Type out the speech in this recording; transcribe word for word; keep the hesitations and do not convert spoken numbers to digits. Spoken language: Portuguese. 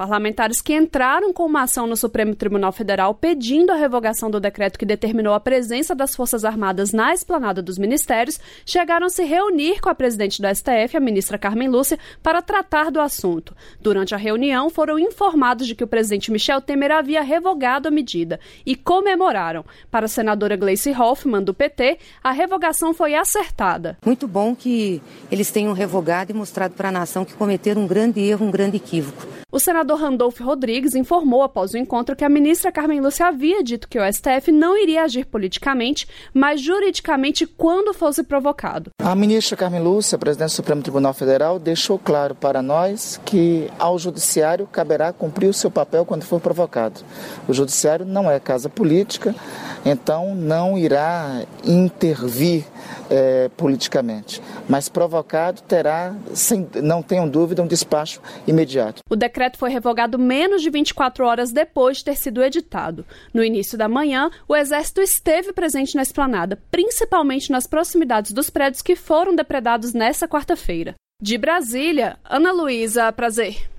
Parlamentares que entraram com uma ação no Supremo Tribunal Federal pedindo a revogação do decreto que determinou a presença das Forças Armadas na esplanada dos ministérios chegaram a se reunir com a presidente do S T F, a ministra Carmen Lúcia, para tratar do assunto. Durante a reunião, foram informados de que o presidente Michel Temer havia revogado a medida e comemoraram. Para a senadora Gleice Hoffmann, do P T, a revogação foi acertada. Muito bom que eles tenham revogado e mostrado para a nação que cometeram um grande erro, um grande equívoco. O senador Randolfo Rodrigues informou após o encontro que a ministra Carmen Lúcia havia dito que o S T F não iria agir politicamente, mas juridicamente quando fosse provocado. A ministra Carmen Lúcia, presidente do Supremo Tribunal Federal, deixou claro para nós que ao judiciário caberá cumprir o seu papel quando for provocado. O judiciário não é casa política, então não irá intervir é, politicamente, mas provocado terá, sem, não tenham dúvida, um despacho imediato. O decreto foi revogado menos de vinte e quatro horas depois de ter sido editado. No início da manhã, o Exército esteve presente na esplanada, principalmente nas proximidades dos prédios que foram depredados nesta quarta-feira. De Brasília, Ana Luísa, prazer.